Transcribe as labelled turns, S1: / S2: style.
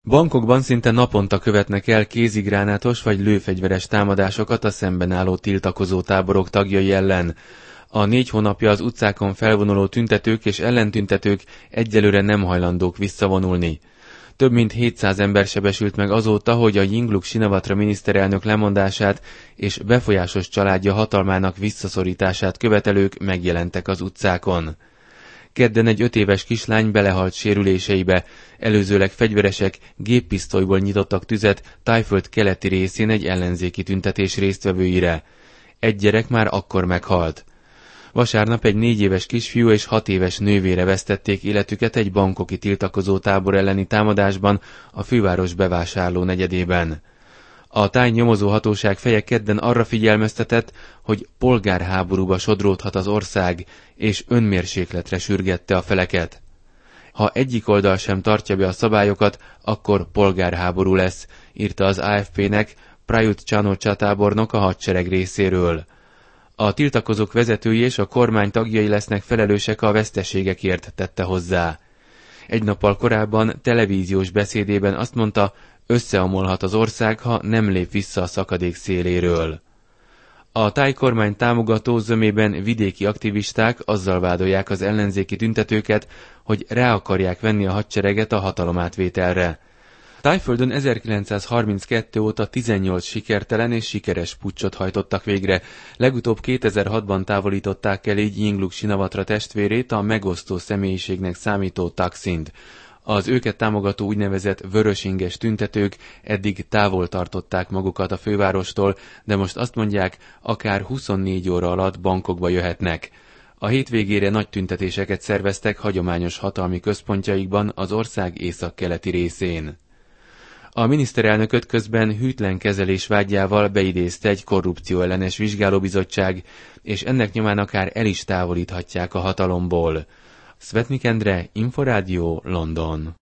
S1: Bangkokban szinte naponta követnek el kézigránátos vagy lőfegyveres támadásokat a szemben álló tiltakozó táborok tagjai ellen. A 4 hónapja az utcákon felvonuló tüntetők és ellentüntetők egyelőre nem hajlandók visszavonulni. Több mint 700 ember sebesült meg azóta, hogy a Yingluck Shinawatra miniszterelnök lemondását és befolyásos családja hatalmának visszaszorítását követelők megjelentek az utcákon. Kedden egy 5 éves kislány belehalt sérüléseibe, előzőleg fegyveresek géppisztolyból nyitottak tüzet Tájföld keleti részén egy ellenzéki tüntetés résztvevőire. Egy gyerek már akkor meghalt. Vasárnap egy 4 éves kisfiú és 6 éves nővére vesztették életüket egy bangkoki tiltakozó tábor elleni támadásban a főváros bevásárló negyedében. A táj nyomozó hatóság feje kedden arra figyelmeztetett, hogy polgárháborúba sodródhat az ország, és önmérsékletre sürgette a feleket. Ha egyik oldal sem tartja be a szabályokat, akkor polgárháború lesz, írta az AFP-nek Prayut Chan-o-cha tábornok a hadsereg részéről. A tiltakozók vezetői és a kormány tagjai lesznek felelősek a veszteségekért, tette hozzá. Egy nappal korábban televíziós beszédében azt mondta, összeomolhat az ország, ha nem lép vissza a szakadék széléről. A tájkormány támogató zömében vidéki aktivisták azzal vádolják az ellenzéki tüntetőket, hogy rá akarják venni a hadsereget a hatalomátvételre. Tájföldön 1932 óta 18 sikertelen és sikeres puccsot hajtottak végre, legutóbb 2006-ban távolították el így Yingluck Shinawatra testvérét, a megosztó személyiségnek számító Thaksint. Az őket támogató úgynevezett vörösinges tüntetők eddig távol tartották magukat a fővárostól, de most azt mondják, akár 24 óra alatt Bangkokba jöhetnek. A hétvégére nagy tüntetéseket szerveztek hagyományos hatalmi központjaikban az ország északkeleti részén. A miniszterelnököt közben hűtlen kezelés vágyával beidézte egy korrupcióellenes vizsgálóbizottság, és ennek nyomán akár el is távolíthatják a hatalomból. Szvetnik Endre, Inforádió, London.